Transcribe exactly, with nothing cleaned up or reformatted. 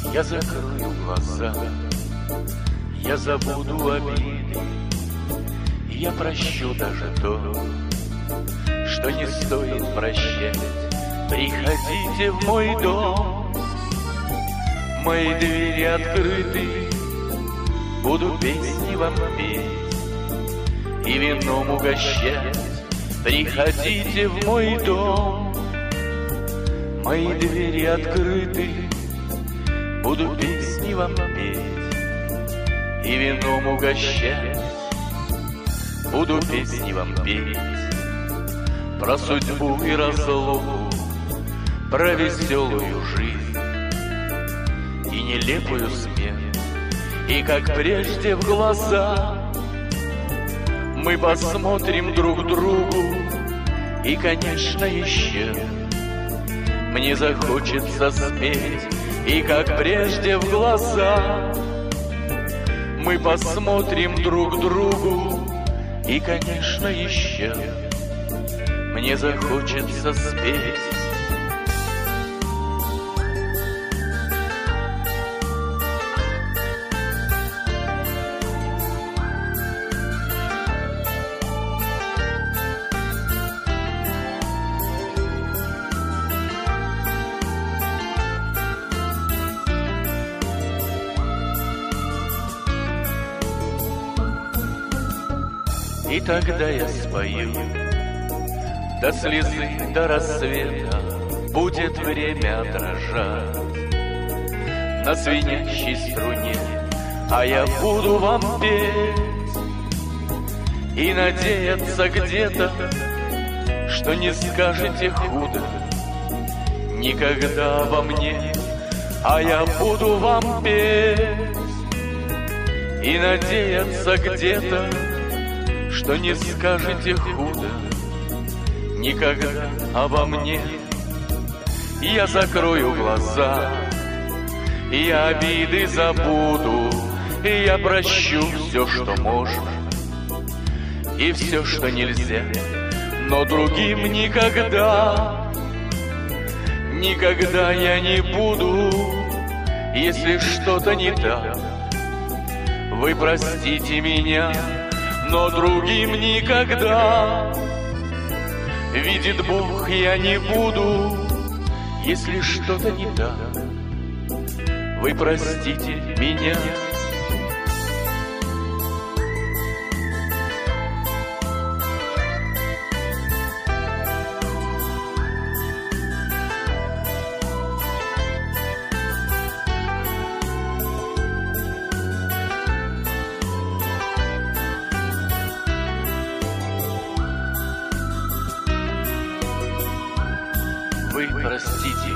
Я закрою глаза, я забуду обиды, я прощу даже то, что не стоит прощать. Приходите в мой дом, мои двери открыты, буду песни вам петь и вином угощать. Приходите в мой дом, мои двери открыты, буду песни вам петь и вином угощать. Буду песни вам петь про судьбу и разлуку, про веселую жизнь и нелепую смерть. И как прежде в глаза мы посмотрим друг другу, и, конечно, еще мне захочется спеть. И как прежде в глаза мы посмотрим друг другу, и, конечно, еще мне захочется спеть. И тогда я спою до слезы, до рассвета, будет время дрожать на звенящей струне, а я буду вам петь и надеяться где-то, что не скажете худо никогда обо мне. А я буду вам петь и надеяться где-то, что не скажете худо никогда обо мне. Я закрою глаза, я обиды забуду, и я прощу все, что можно, и все, что нельзя. Но другим никогда, никогда я не буду. Если что-то не так, вы простите меня, но другим никогда, видит Бог, я не буду. Если что-то не так, вы простите меня. Вы простите